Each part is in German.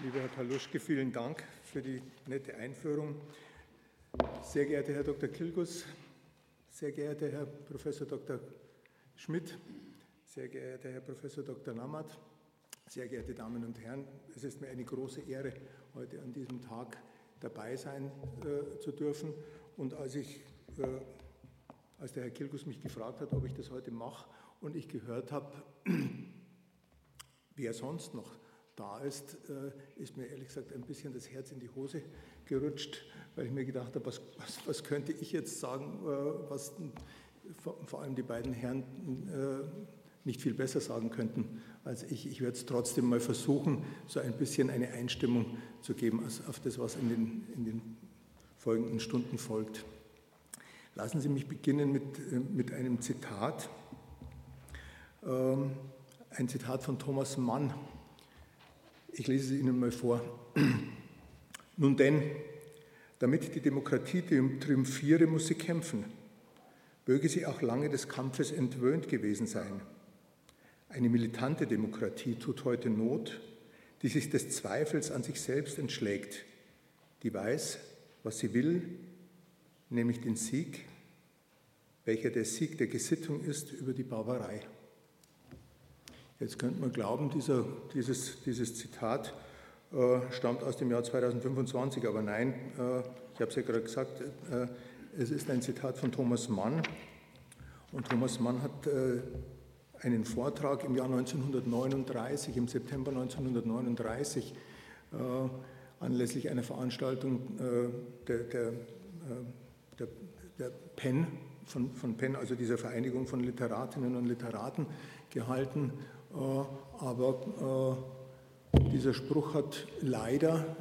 Lieber Herr Paluschke, vielen Dank für die nette Einführung. Sehr geehrter Herr Dr. Kilgus, sehr geehrter Herr Professor Dr. Schmidt, sehr geehrter Herr Professor Dr. Lammert, sehr geehrte Damen und Herren, es ist mir eine große Ehre, heute an diesem Tag dabei sein zu dürfen. Und als der Herr Kilgus mich gefragt hat, ob ich das heute mache und ich gehört habe, wer sonst noch da ist, ist mir ehrlich gesagt ein bisschen das Herz in die Hose gerutscht, weil ich mir gedacht habe, was könnte ich jetzt sagen, was vor allem die beiden Herren nicht viel besser sagen könnten als ich. Ich werde es trotzdem mal versuchen, so ein bisschen eine Einstimmung zu geben auf das, was in den folgenden Stunden folgt. Lassen Sie mich beginnen mit einem Zitat. Ein Zitat von Thomas Mann. Ich lese es Ihnen mal vor. Nun denn, damit die Demokratie triumphiere, muss sie kämpfen. Möge sie auch lange des Kampfes entwöhnt gewesen sein. Eine militante Demokratie tut heute Not, die sich des Zweifels an sich selbst entschlägt, die weiß, was sie will, nämlich den Sieg, welcher der Sieg der Gesittung ist über die Barbarei. Jetzt könnte man glauben, dieses Zitat stammt aus dem Jahr 2025, aber nein, ich habe es ja gerade gesagt, es ist ein Zitat von Thomas Mann. Und Thomas Mann hat einen Vortrag im Jahr 1939, im September 1939, anlässlich einer Veranstaltung der PEN, von PEN, also dieser Vereinigung von Literatinnen und Literaten, gehalten. Aber dieser Spruch hat leider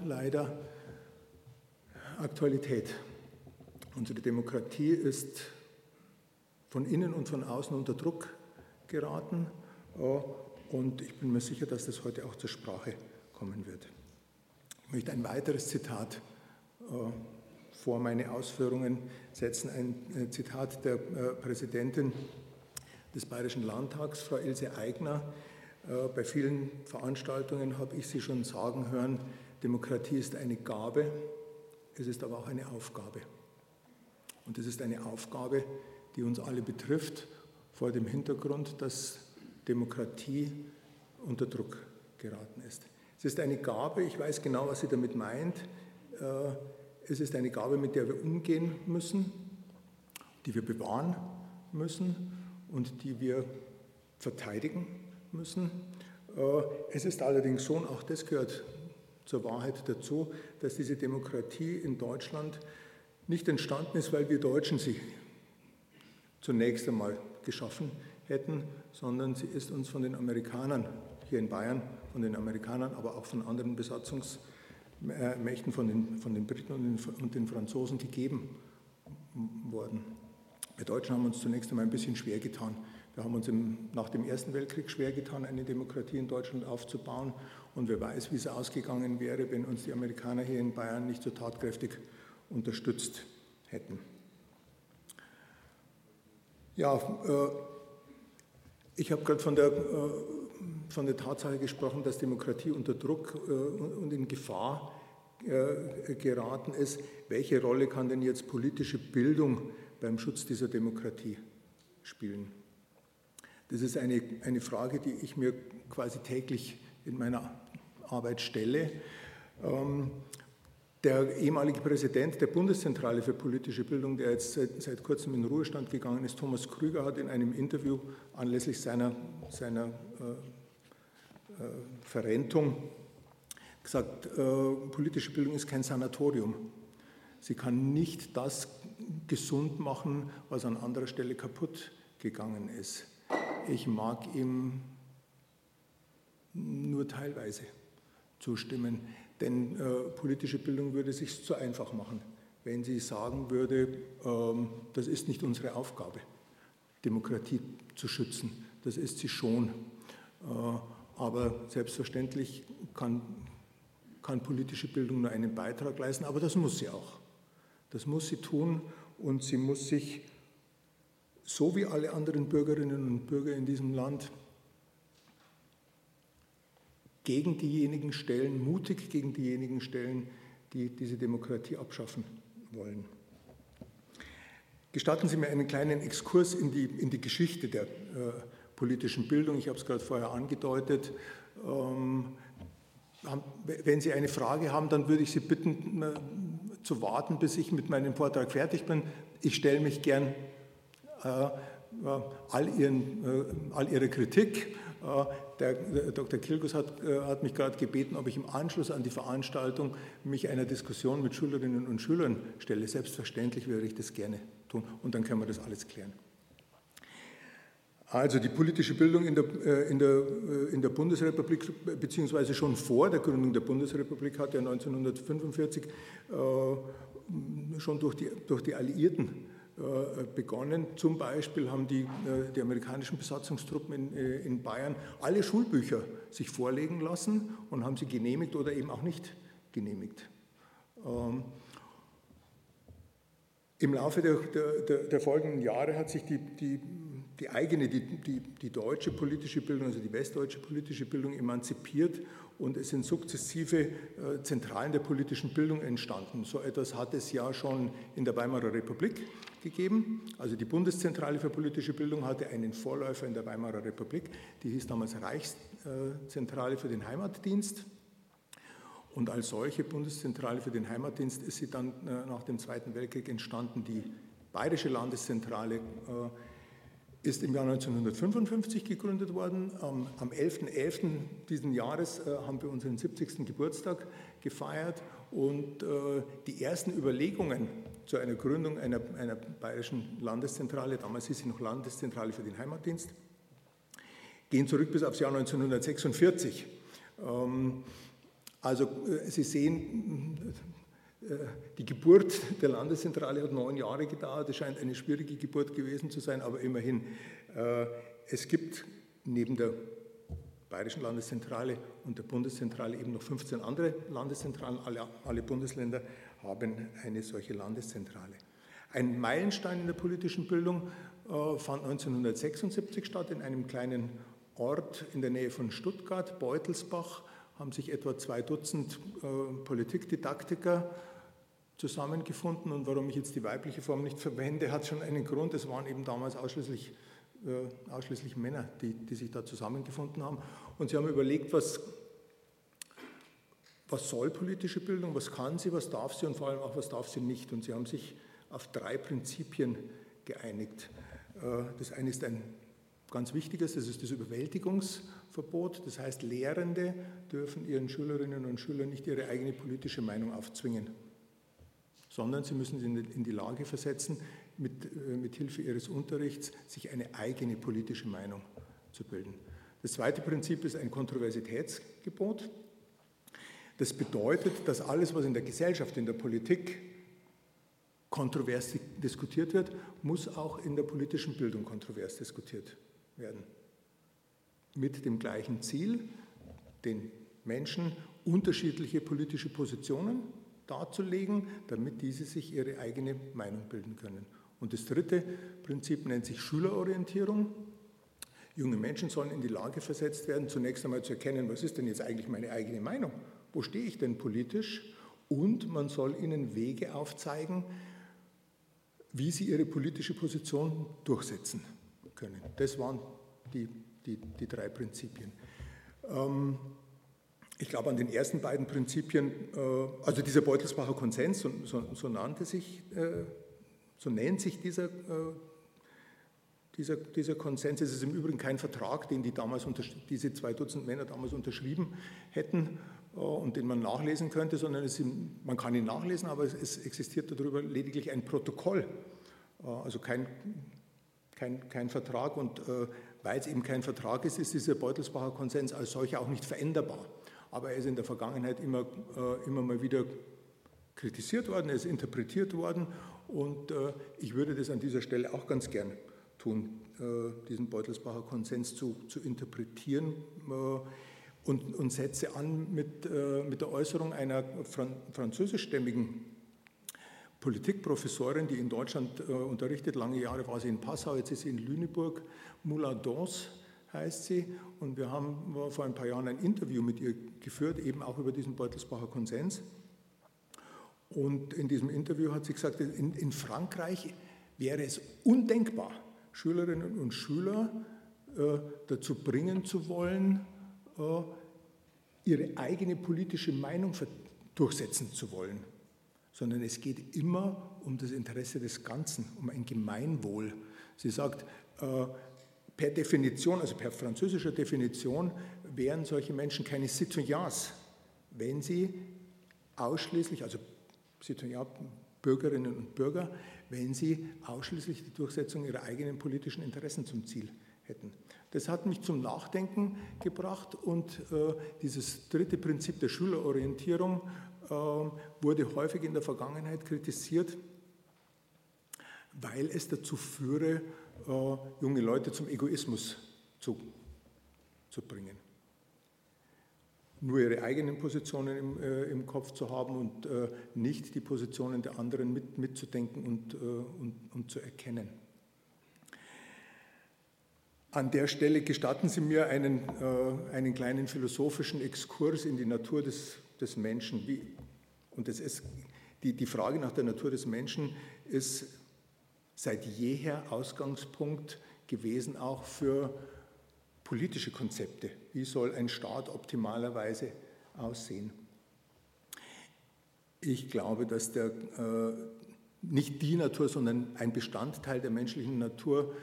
Aktualität. Unsere Demokratie ist von innen und von außen unter Druck geraten und ich bin mir sicher, dass das heute auch zur Sprache kommen wird. Ich möchte ein weiteres Zitat vor meine Ausführungen setzen, ein Zitat der Präsidentin des Bayerischen Landtags, Frau Ilse Aigner. Bei vielen Veranstaltungen habe ich sie schon sagen hören, Demokratie ist eine Gabe, es ist aber auch eine Aufgabe. Und es ist eine Aufgabe, die uns alle betrifft, vor dem Hintergrund, dass Demokratie unter Druck geraten ist. Es ist eine Gabe, ich weiß genau, was sie damit meint. Es ist eine Gabe, mit der wir umgehen müssen, die wir bewahren müssen und die wir verteidigen müssen. Es ist allerdings so, und auch das gehört zur Wahrheit dazu, dass diese Demokratie in Deutschland nicht entstanden ist, weil wir Deutschen sie zunächst einmal geschaffen hätten, sondern sie ist uns von den Amerikanern hier in Bayern, von den Amerikanern, aber auch von anderen Besatzungsmächten, von den Briten und den Franzosen gegeben worden. Wir Deutschen haben uns zunächst einmal ein bisschen schwer getan. Wir haben uns nach dem Ersten Weltkrieg schwer getan, eine Demokratie in Deutschland aufzubauen. Und wer weiß, wie es ausgegangen wäre, wenn uns die Amerikaner hier in Bayern nicht so tatkräftig unterstützt hätten. Ja, ich habe gerade von der Tatsache gesprochen, dass Demokratie unter Druck und in Gefahr geraten ist. Welche Rolle kann denn jetzt politische Bildung beim Schutz dieser Demokratie spielen? Das ist eine Frage, die ich mir quasi täglich in meiner Arbeit stelle. Der ehemalige Präsident der Bundeszentrale für politische Bildung, der jetzt seit kurzem in den Ruhestand gegangen ist, Thomas Krüger, hat in einem Interview anlässlich seiner Verrentung gesagt, politische Bildung ist kein Sanatorium. Sie kann nicht das gesund machen, was an anderer Stelle kaputt gegangen ist. Ich mag ihm nur teilweise zustimmen, denn politische Bildung würde es sich zu einfach machen, wenn sie sagen würde, das ist nicht unsere Aufgabe, Demokratie zu schützen. Das ist sie schon. Aber selbstverständlich kann politische Bildung nur einen Beitrag leisten, aber das muss sie auch. Das muss sie tun und sie muss sich, so wie alle anderen Bürgerinnen und Bürger in diesem Land, gegen diejenigen stellen, mutig gegen diejenigen stellen, die diese Demokratie abschaffen wollen. Gestatten Sie mir einen kleinen Exkurs in die Geschichte der politischen Bildung. Ich habe es gerade vorher angedeutet. Wenn Sie eine Frage haben, dann würde ich Sie bitten, zu warten, bis ich mit meinem Vortrag fertig bin. Ich stelle mich gern all Ihre Kritik. Der Dr. Kilgus hat mich gerade gebeten, ob ich im Anschluss an die Veranstaltung mich einer Diskussion mit Schülerinnen und Schülern stelle. Selbstverständlich würde ich das gerne tun und dann können wir das alles klären. Also die politische Bildung in der Bundesrepublik, beziehungsweise schon vor der Gründung der Bundesrepublik, hat ja 1945 schon durch die Alliierten begonnen. Zum Beispiel haben die amerikanischen Besatzungstruppen in Bayern alle Schulbücher sich vorlegen lassen und haben sie genehmigt oder eben auch nicht genehmigt. Im Laufe der folgenden Jahre hat sich die deutsche politische Bildung, also die westdeutsche politische Bildung, emanzipiert und es sind sukzessive Zentralen der politischen Bildung entstanden. So etwas hat es ja schon in der Weimarer Republik gegeben. Also die Bundeszentrale für politische Bildung hatte einen Vorläufer in der Weimarer Republik, die hieß damals Reichszentrale für den Heimatdienst. Und als solche Bundeszentrale für den Heimatdienst ist sie dann nach dem Zweiten Weltkrieg entstanden. Die Bayerische Landeszentrale ist im Jahr 1955 gegründet worden. Am 11.11. diesen Jahres haben wir unseren 70. Geburtstag gefeiert und die ersten Überlegungen zu einer Gründung einer Bayerischen Landeszentrale, damals hieß sie noch Landeszentrale für den Heimatdienst, gehen zurück bis aufs Jahr 1946. Also Sie sehen, die Geburt der Landeszentrale hat 9 Jahre gedauert. Es scheint eine schwierige Geburt gewesen zu sein, aber immerhin, es gibt neben der Bayerischen Landeszentrale und der Bundeszentrale eben noch 15 andere Landeszentralen. Alle Bundesländer haben eine solche Landeszentrale. Ein Meilenstein in der politischen Bildung fand 1976 statt in einem kleinen Ort in der Nähe von Stuttgart, Beutelsbach. Haben sich etwa 2 Dutzend Politikdidaktiker zusammengefunden. Und warum ich jetzt die weibliche Form nicht verwende, hat schon einen Grund. Es waren eben damals ausschließlich Männer, die sich da zusammengefunden haben. Und sie haben überlegt, was soll politische Bildung, was kann sie, was darf sie und vor allem auch, was darf sie nicht. Und sie haben sich auf 3 Prinzipien geeinigt. Das eine ist ein ganz wichtiges, das ist das Überwältigungsverbot. Das heißt, Lehrende dürfen ihren Schülerinnen und Schülern nicht ihre eigene politische Meinung aufzwingen, sondern sie müssen sie in die Lage versetzen, mit Hilfe ihres Unterrichts sich eine eigene politische Meinung zu bilden. Das zweite Prinzip ist ein Kontroversitätsgebot. Das bedeutet, dass alles, was in der Gesellschaft, in der Politik kontrovers diskutiert wird, muss auch in der politischen Bildung kontrovers diskutiert werden. Mit dem gleichen Ziel, den Menschen unterschiedliche politische Positionen darzulegen, damit diese sich ihre eigene Meinung bilden können. Und das dritte Prinzip nennt sich Schülerorientierung. Junge Menschen sollen in die Lage versetzt werden, zunächst einmal zu erkennen, was ist denn jetzt eigentlich meine eigene Meinung? Wo stehe ich denn politisch? Und man soll ihnen Wege aufzeigen, wie sie ihre politische Position durchsetzen können. Das waren die 3 Prinzipien. Ich glaube, an den ersten beiden Prinzipien, also dieser Beutelsbacher Konsens, so nennt sich dieser Konsens. Es ist im Übrigen kein Vertrag, den diese 2 Dutzend Männer damals unterschrieben hätten und den man nachlesen könnte, sondern man kann ihn nachlesen, aber es existiert darüber lediglich ein Protokoll, also kein Vertrag. Und weil es eben kein Vertrag ist, ist dieser Beutelsbacher Konsens als solcher auch nicht veränderbar. Aber er ist in der Vergangenheit immer mal wieder kritisiert worden, er ist interpretiert worden und ich würde das an dieser Stelle auch ganz gern tun, diesen Beutelsbacher Konsens zu interpretieren und setze an mit der Äußerung einer französischstämmigen Politikprofessorin, die in Deutschland unterrichtet. Lange Jahre war sie in Passau, jetzt ist sie in Lüneburg. Moula Dons heißt sie, und wir haben vor ein paar Jahren ein Interview mit ihr geführt, eben auch über diesen Beutelsbacher Konsens. Und in diesem Interview hat sie gesagt, in Frankreich wäre es undenkbar, Schülerinnen und Schüler dazu bringen zu wollen, ihre eigene politische Meinung durchsetzen zu wollen, sondern es geht immer um das Interesse des Ganzen, um ein Gemeinwohl. Sie sagt, per Definition, also per französischer Definition, wären solche Menschen keine Citoyens, wenn sie ausschließlich, also Citoyen, Bürgerinnen und Bürger, wenn sie ausschließlich die Durchsetzung ihrer eigenen politischen Interessen zum Ziel hätten. Das hat mich zum Nachdenken gebracht und dieses dritte Prinzip der Schülerorientierung wurde häufig in der Vergangenheit kritisiert, weil es dazu führe, junge Leute zum Egoismus zu bringen. Nur ihre eigenen Positionen im Kopf zu haben und nicht die Positionen der anderen mitzudenken und zu erkennen. An der Stelle gestatten Sie mir einen kleinen philosophischen Exkurs in die Natur des Menschen. Und das ist, die Frage nach der Natur des Menschen ist seit jeher Ausgangspunkt gewesen, auch für politische Konzepte. Wie soll ein Staat optimalerweise aussehen? Ich glaube, dass nicht die Natur, sondern ein Bestandteil der menschlichen Natur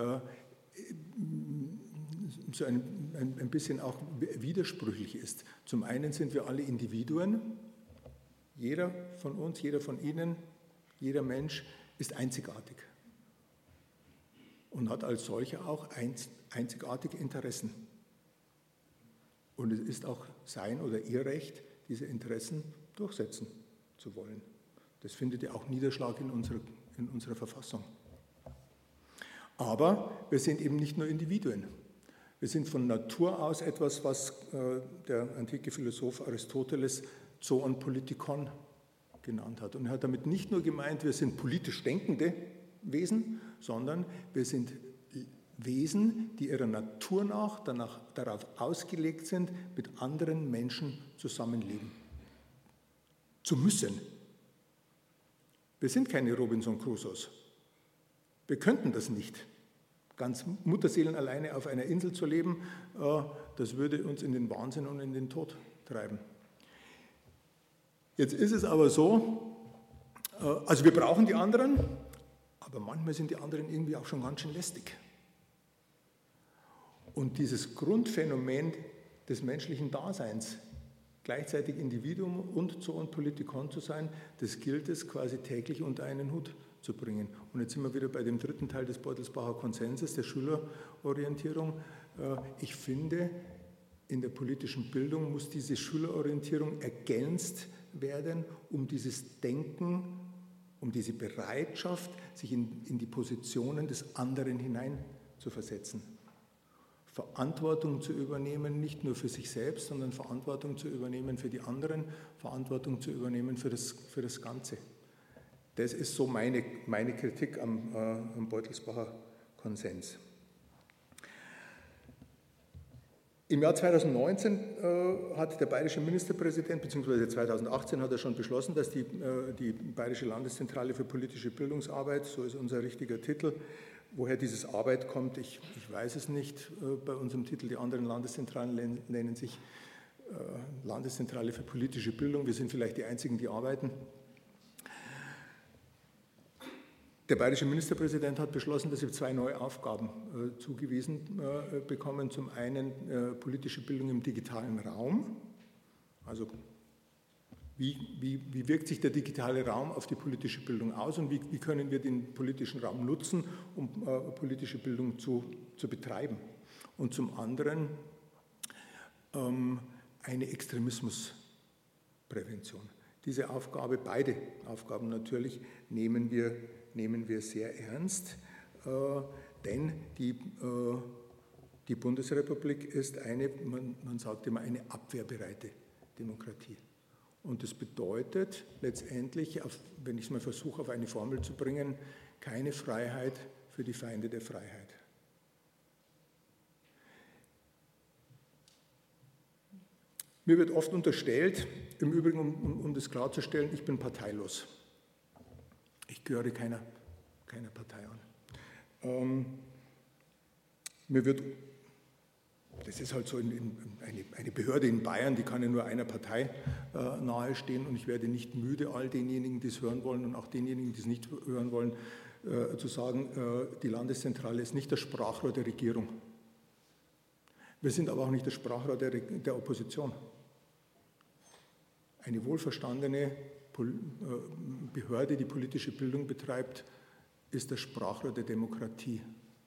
so ein bisschen auch widersprüchlich ist. Zum einen sind wir alle Individuen, jeder von uns, jeder von Ihnen, jeder Mensch ist einzigartig und hat als solcher auch einzigartige Interessen. Und es ist auch sein oder ihr Recht, diese Interessen durchsetzen zu wollen. Das findet ja auch Niederschlag in unserer Verfassung. Aber wir sind eben nicht nur Individuen. Wir sind von Natur aus etwas, was der antike Philosoph Aristoteles Zoon Politikon genannt hat. Und er hat damit nicht nur gemeint, wir sind politisch denkende Wesen, sondern wir sind Wesen, die ihrer Natur nach darauf ausgelegt sind, mit anderen Menschen zusammenleben zu müssen. Wir sind keine Robinson Crusoes. Wir könnten das nicht. Ganz Mutterseelen alleine auf einer Insel zu leben, das würde uns in den Wahnsinn und in den Tod treiben. Jetzt ist es aber so, also wir brauchen die anderen, aber manchmal sind die anderen irgendwie auch schon ganz schön lästig. Und dieses Grundphänomen des menschlichen Daseins, gleichzeitig Individuum und Zoon Politikon zu sein, das gilt es quasi täglich unter einen Hut zu bringen. Und jetzt sind wir wieder bei dem dritten Teil des Beutelsbacher Konsenses, der Schülerorientierung. Ich finde, in der politischen Bildung muss diese Schülerorientierung ergänzt werden, um dieses Denken, um diese Bereitschaft, sich in die Positionen des anderen hinein zu versetzen. Verantwortung zu übernehmen, nicht nur für sich selbst, sondern Verantwortung zu übernehmen für die anderen, Verantwortung zu übernehmen für das Ganze. Das ist so meine Kritik am Beutelsbacher Konsens. Im Jahr 2019 hat der bayerische Ministerpräsident, beziehungsweise 2018 hat er schon beschlossen, dass die Bayerische Landeszentrale für politische Bildungsarbeit, so ist unser richtiger Titel, woher dieses Arbeit kommt, ich weiß es nicht bei unserem Titel, die anderen Landeszentralen nennen sich Landeszentrale für politische Bildung, wir sind vielleicht die Einzigen, die arbeiten. Der bayerische Ministerpräsident hat beschlossen, dass wir 2 neue Aufgaben zugewiesen bekommen. Zum einen politische Bildung im digitalen Raum. Also wie wirkt sich der digitale Raum auf die politische Bildung aus und wie können wir den politischen Raum nutzen, um politische Bildung zu betreiben. Und zum anderen eine Extremismusprävention. Diese Aufgabe, beide Aufgaben natürlich, nehmen wir sehr ernst, denn die Bundesrepublik ist man sagt immer, eine abwehrbereite Demokratie. Und das bedeutet letztendlich, wenn ich es mal versuche, auf eine Formel zu bringen, keine Freiheit für die Feinde der Freiheit. Mir wird oft unterstellt, im Übrigen, um das klarzustellen, ich bin parteilos. Ich gehöre keiner Partei an. Mir wird, das ist halt so eine Behörde in Bayern, die kann ja nur einer Partei nahestehen, und ich werde nicht müde, all denjenigen, die es hören wollen und auch denjenigen, die es nicht hören wollen, zu sagen, die Landeszentrale ist nicht das Sprachrohr der Regierung. Wir sind aber auch nicht das Sprachrohr der Opposition. Eine wohlverstandene Behörde, die politische Bildung betreibt, ist das Sprachrohr der Demokratie.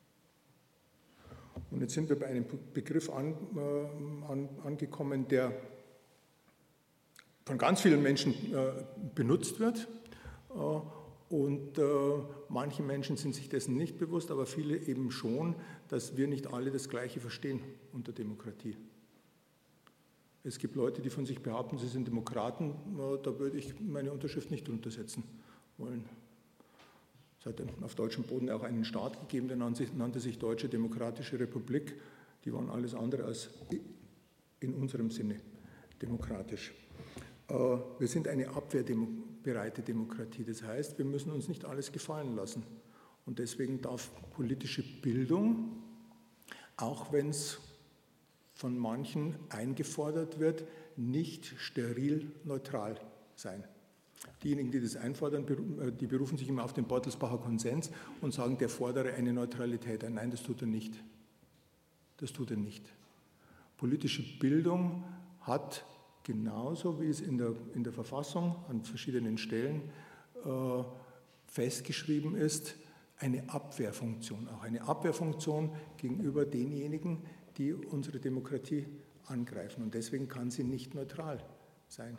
Und jetzt sind wir bei einem Begriff angekommen, der von ganz vielen Menschen benutzt wird. Und manche Menschen sind sich dessen nicht bewusst, aber viele eben schon, dass wir nicht alle das Gleiche verstehen unter Demokratie. Es gibt Leute, die von sich behaupten, sie sind Demokraten, da würde ich meine Unterschrift nicht untersetzen wollen. Es hat auf deutschem Boden auch einen Staat gegeben, der nannte sich Deutsche Demokratische Republik. Die waren alles andere als in unserem Sinne demokratisch. Wir sind eine abwehrbereite Demokratie, das heißt, wir müssen uns nicht alles gefallen lassen. Und deswegen darf politische Bildung, auch wenn es von manchen eingefordert wird, nicht steril neutral sein. Diejenigen, die das einfordern, die berufen sich immer auf den Beutelsbacher Konsens und sagen, der fordere eine Neutralität ein. Nein, das tut er nicht. Das tut er nicht. Politische Bildung hat genauso, wie es in der Verfassung an verschiedenen Stellen festgeschrieben ist, eine Abwehrfunktion. Auch eine Abwehrfunktion gegenüber denjenigen, die unsere Demokratie angreifen. Und deswegen kann sie nicht neutral sein.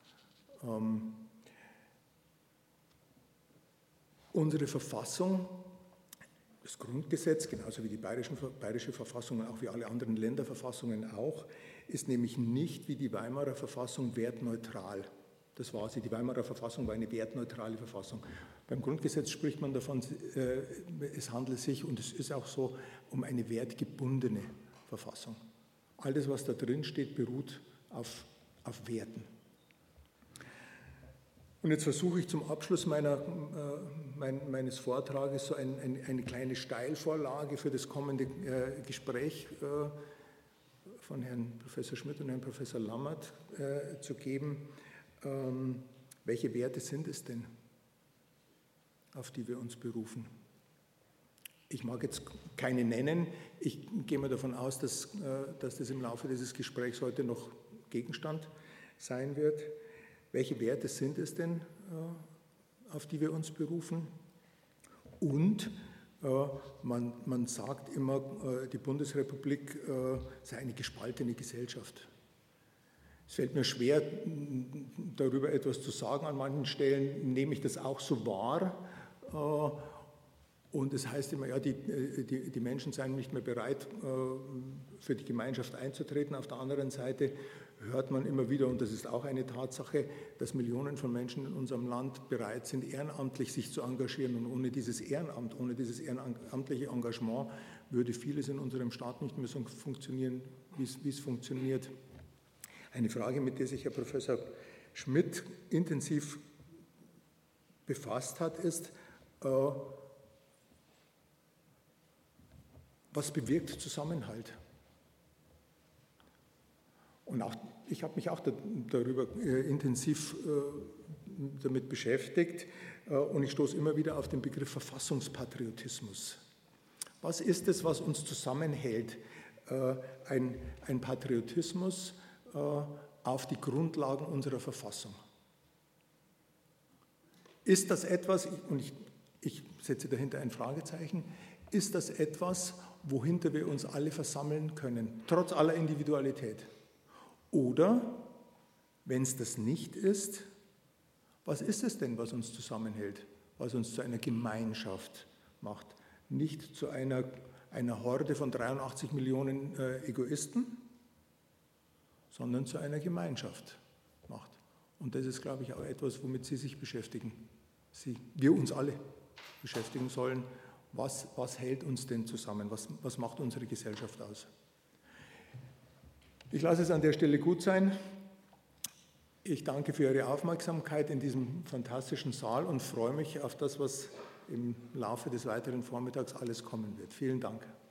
Unsere Verfassung, das Grundgesetz, genauso wie die bayerische Verfassung und auch wie alle anderen Länderverfassungen auch, ist nämlich nicht wie die Weimarer Verfassung wertneutral. Das war sie. Die Weimarer Verfassung war eine wertneutrale Verfassung. Beim Grundgesetz spricht man davon, es handelt sich, und es ist auch so, um eine wertgebundene Verfassung. Alles, was da drin steht, beruht auf Werten. Und jetzt versuche ich zum Abschluss meines Vortrages so eine kleine Steilvorlage für das kommende Gespräch von Herrn Professor Schmidt und Herrn Professor Lammert zu geben. Welche Werte sind es denn, auf die wir uns berufen? Ich mag jetzt keine nennen. Ich gehe mal davon aus, dass das im Laufe dieses Gesprächs heute noch Gegenstand sein wird. Welche Werte sind es denn, auf die wir uns berufen? Und man sagt immer, die Bundesrepublik sei eine gespaltene Gesellschaft. Es fällt mir schwer, darüber etwas zu sagen. An manchen Stellen nehme ich das auch so wahr. Und es heißt immer, ja, die Menschen seien nicht mehr bereit, für die Gemeinschaft einzutreten. Auf der anderen Seite hört man immer wieder, und das ist auch eine Tatsache, dass Millionen von Menschen in unserem Land bereit sind, ehrenamtlich sich zu engagieren. Und ohne dieses Ehrenamt, ohne dieses ehrenamtliche Engagement würde vieles in unserem Staat nicht mehr so funktionieren, wie es funktioniert. Eine Frage, mit der sich Herr Professor Schmidt intensiv befasst hat, ist, was bewirkt Zusammenhalt? Und auch, ich habe mich auch darüber intensiv damit beschäftigt und ich stoße immer wieder auf den Begriff Verfassungspatriotismus. Was ist es, was uns zusammenhält? Ein Patriotismus auf die Grundlagen unserer Verfassung. Ist das etwas, und ich setze dahinter ein Fragezeichen, ist das etwas, wohinter wir uns alle versammeln können, trotz aller Individualität? Oder, wenn es das nicht ist, was ist es denn, was uns zusammenhält, was uns zu einer Gemeinschaft macht? Nicht zu einer Horde von 83 Millionen Egoisten, sondern zu einer Gemeinschaft macht. Und das ist, glaube ich, auch etwas, womit Sie sich beschäftigen. Wir uns alle beschäftigen sollen. Was hält uns denn zusammen? Was macht unsere Gesellschaft aus? Ich lasse es an der Stelle gut sein. Ich danke für Ihre Aufmerksamkeit in diesem fantastischen Saal und freue mich auf das, was im Laufe des weiteren Vormittags alles kommen wird. Vielen Dank.